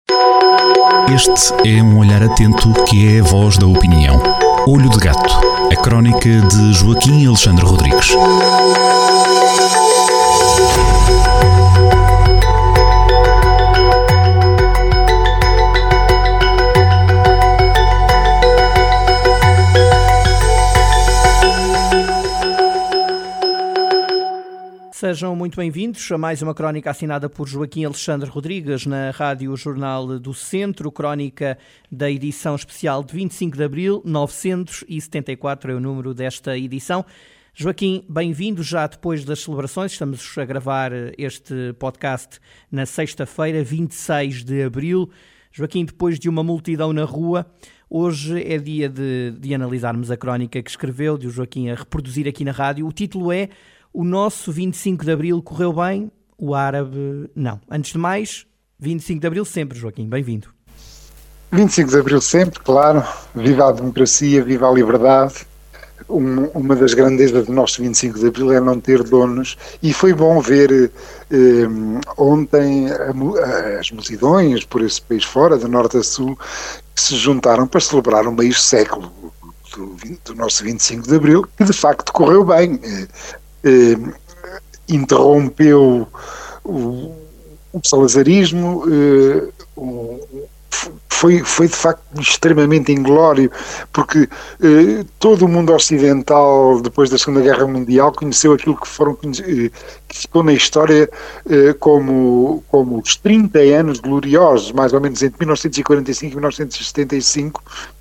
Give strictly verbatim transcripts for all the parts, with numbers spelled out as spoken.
Este é um olhar atento que é a voz da opinião. Olho de Gato, a crónica de Joaquim Alexandre Rodrigues. Sejam muito bem-vindos a mais uma crónica assinada por Joaquim Alexandre Rodrigues na Rádio Jornal do Centro, crónica da edição especial de vinte e cinco de abril, novecentos e setenta e quatro é o número desta edição. Joaquim, bem-vindo já depois das celebrações, estamos a gravar este podcast na sexta-feira, vinte e seis de abril. Joaquim, depois de uma multidão na rua, hoje é dia de, de analisarmos a crónica que escreveu, de o Joaquim a reproduzir aqui na rádio. O título é O nosso vinte e cinco de abril correu bem, o árabe não. Antes de mais, vinte e cinco de abril sempre, Joaquim, bem-vindo. vinte e cinco de abril sempre, claro. Viva a democracia, viva a liberdade. Um, uma das grandezas do nosso vinte e cinco de abril é não ter donos, e foi bom ver eh, ontem a, as multidões por esse país fora, de norte a sul, que se juntaram para celebrar um meio século do, do nosso vinte e cinco de abril, que de facto correu bem. Eh, Eh, interrompeu o, o salazarismo, eh, o, foi, foi de facto extremamente inglório, porque eh, todo o mundo ocidental, depois da Segunda Guerra Mundial, conheceu aquilo que, foram, eh, que ficou na história eh, como, como os trinta anos gloriosos, mais ou menos entre mil novecentos e quarenta e cinco e mil novecentos e setenta e cinco.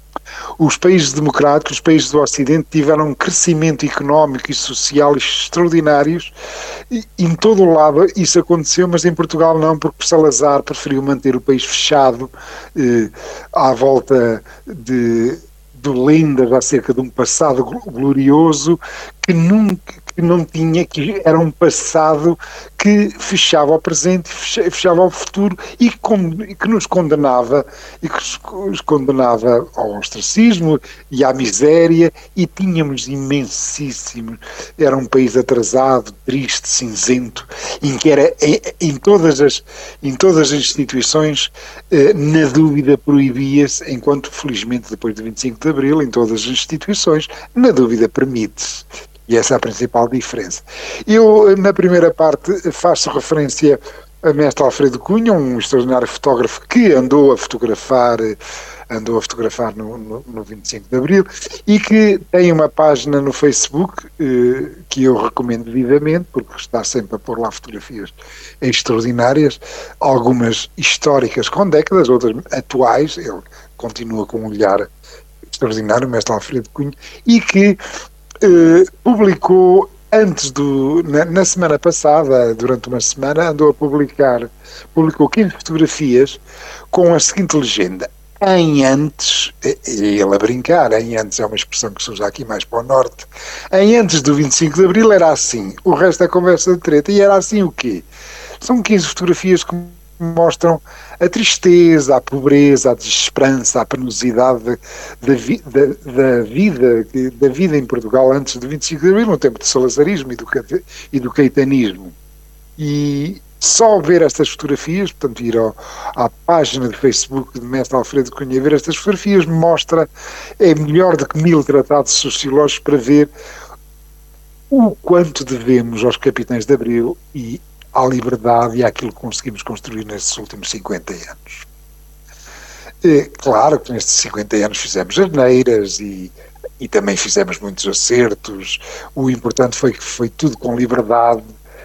Os países democráticos, os países do Ocidente, tiveram um crescimento económico e social extraordinários, e em todo o lado isso aconteceu, mas em Portugal não, porque Salazar preferiu manter o país fechado eh, à volta de, de lendas acerca de um passado glorioso que nunca que não tinha, que era um passado que fechava ao presente, fechava ao futuro e que nos condenava, e que nos condenava ao ostracismo e à miséria, e tínhamos imensíssimos, era um país atrasado, triste, cinzento, em que era em, em, todas, as, em todas as instituições, eh, na dúvida proibia-se, enquanto felizmente depois de vinte e cinco de abril, em todas as instituições, na dúvida permite-se. E essa é a principal diferença. Eu, na primeira parte, faço referência a mestre Alfredo Cunha, um extraordinário fotógrafo que andou a fotografar, andou a fotografar no, no, no vinte e cinco de abril, e que tem uma página no Facebook eh, que eu recomendo vivamente, porque está sempre a pôr lá fotografias extraordinárias, algumas históricas com décadas, outras atuais. Ele continua com um olhar extraordinário, o mestre Alfredo Cunha, e que Uh, publicou antes do, na, na semana passada, durante uma semana, andou a publicar, publicou quinze fotografias com a seguinte legenda: em antes, e ele a brincar, em antes é uma expressão que se usa aqui mais para o norte, em antes do vinte e cinco de abril era assim, o resto é conversa de treta. E era assim o quê? São quinze fotografias que mostram a tristeza, a pobreza, a desesperança, a penosidade da, da, da, da vida da vida em Portugal antes de vinte e cinco de abril, no tempo do salazarismo e do, e do caetanismo. E só ver estas fotografias, portanto ir ao, à página do Facebook de mestre Alfredo Cunha, ver estas fotografias mostra, é melhor do que mil tratados sociológicos para ver o quanto devemos aos capitães de abril e à liberdade e àquilo que conseguimos construir nestes últimos cinquenta anos. É, claro que nestes cinquenta anos fizemos asneiras e, e também fizemos muitos acertos. O importante foi que foi tudo com liberdade,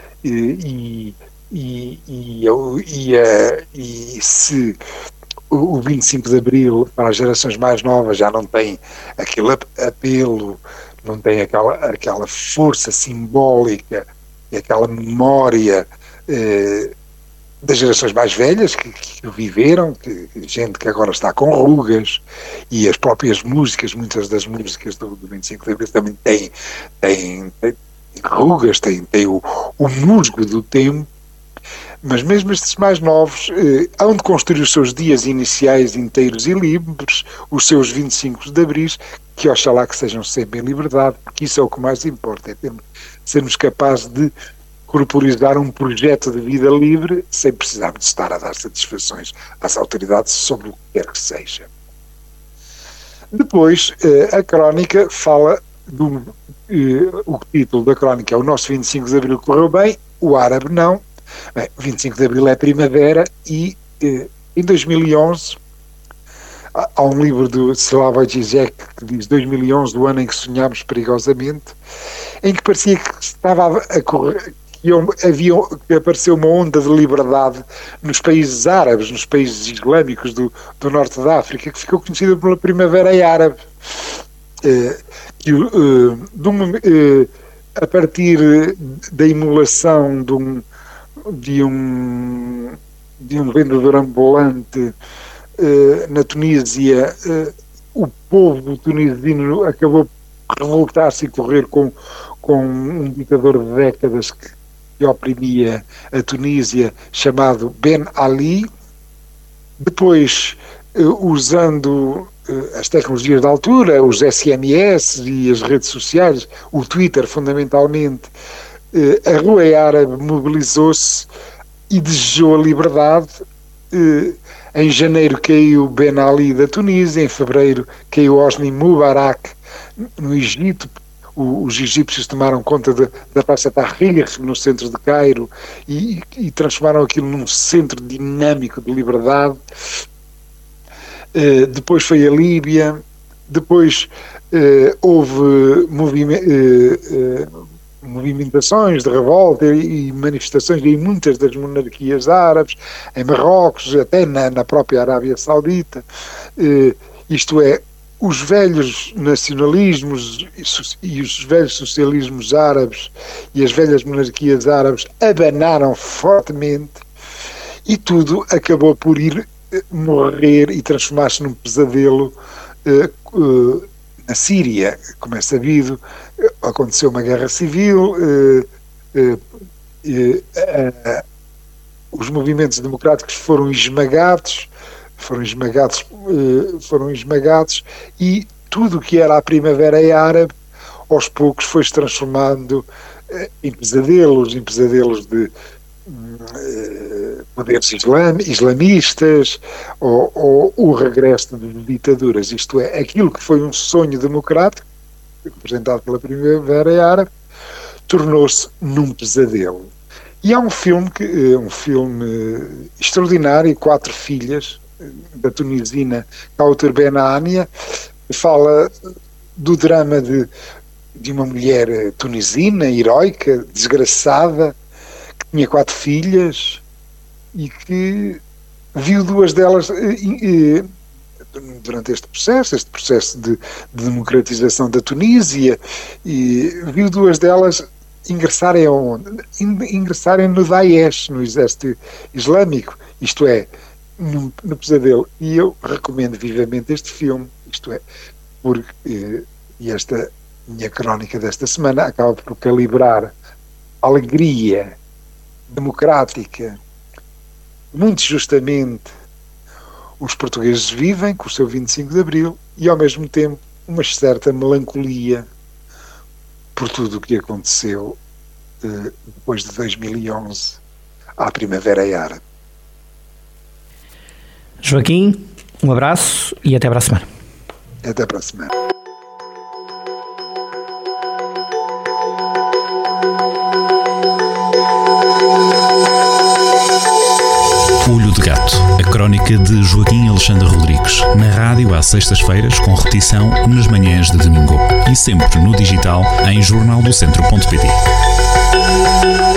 e, e, e, e, e, e se o vinte e cinco de abril para as gerações mais novas já não tem aquele apelo, não tem aquela, aquela força simbólica e aquela memória eh, das gerações mais velhas que, que viveram, que, gente que agora está com rugas, e as próprias músicas, muitas das músicas do, do vinte e cinco de abril também têm, têm, têm rugas, têm, têm o, o musgo do tempo. Mas mesmo estes mais novos eh, hão de construir os seus dias iniciais inteiros e livres, os seus vinte e cinco de abril, que oxalá que sejam sempre em liberdade, porque isso é o que mais importa, é termos, sermos capazes de corporizar um projeto de vida livre sem precisar de estar a dar satisfações às autoridades sobre o que quer que seja. Depois, a crónica fala do... O título da crónica é O Nosso vinte e cinco de Abril Correu Bem, o árabe não. Bem, vinte e cinco de Abril é primavera e em dois mil e onze há um livro do Slavoj Žižek que diz dois mil e onze, do ano em que sonhámos perigosamente, em que parecia que estava a correr, que, havia, que apareceu uma onda de liberdade nos países árabes, nos países islâmicos do, do norte da África, que ficou conhecida pela Primavera Árabe. Uh, que, uh, de uma, uh, a partir da emulação de um, de um, de um vendedor ambulante Uh, na Tunísia, uh, o povo tunisino acabou por revoltar-se e correr com, com um ditador de décadas que, que oprimia a Tunísia, chamado Ben Ali. Depois, uh, usando uh, as tecnologias da altura, os S M S e as redes sociais, o Twitter fundamentalmente, uh, a rua árabe mobilizou-se e desejou a liberdade. Uh, Em janeiro caiu Ben Ali da Tunísia, em fevereiro caiu Hosni Mubarak no Egito. O, os egípcios tomaram conta de, da Praça Tahrir, no centro de Cairo, e, e transformaram aquilo num centro dinâmico de liberdade. Uh, depois foi a Líbia, depois uh, houve movimento. Uh, uh, movimentações de revolta e manifestações em muitas das monarquias árabes, em Marrocos, até na, na própria Arábia Saudita. Eh, isto é, os velhos nacionalismos e os velhos socialismos árabes e as velhas monarquias árabes abanaram fortemente e tudo acabou por ir morrer e transformar-se num pesadelo. Eh, eh, Na Síria, como é sabido, aconteceu uma guerra civil, eh, eh, eh, os movimentos democráticos foram esmagados, foram esmagados, eh, foram esmagados e tudo o que era a Primavera Árabe, aos poucos foi-se transformando eh, em pesadelos, em pesadelos de eh, poderes islam, islamistas ou, ou o regresso de ditaduras, isto é, aquilo que foi um sonho democrático representado pela Primavera Árabe tornou-se num pesadelo. E há um filme que, um filme extraordinário, Quatro Filhas, da tunisina Kauter Ben-Ania, que fala do drama de, de uma mulher tunisina, heroica, desgraçada, que tinha quatro filhas e que viu duas delas e, e, durante este processo, este processo de, de democratização da Tunísia, e viu duas delas ingressarem aonde? Ingressarem no Daesh, no exército islâmico, isto é, no, no pesadelo. E eu recomendo vivamente este filme, isto é, porque, e esta minha crónica desta semana acaba por calibrar a alegria democrática, muito justamente os portugueses vivem com o seu vinte e cinco de Abril e ao mesmo tempo uma certa melancolia por tudo o que aconteceu eh, depois de dois mil e onze à Primavera Árabe. Joaquim, um abraço e até para a semana. Até para a semana. Olho de Gato, a crónica de Joaquim Alexandre Rodrigues, na rádio às sextas-feiras, com repetição nas manhãs de domingo e sempre no digital em jornal do centro ponto pt.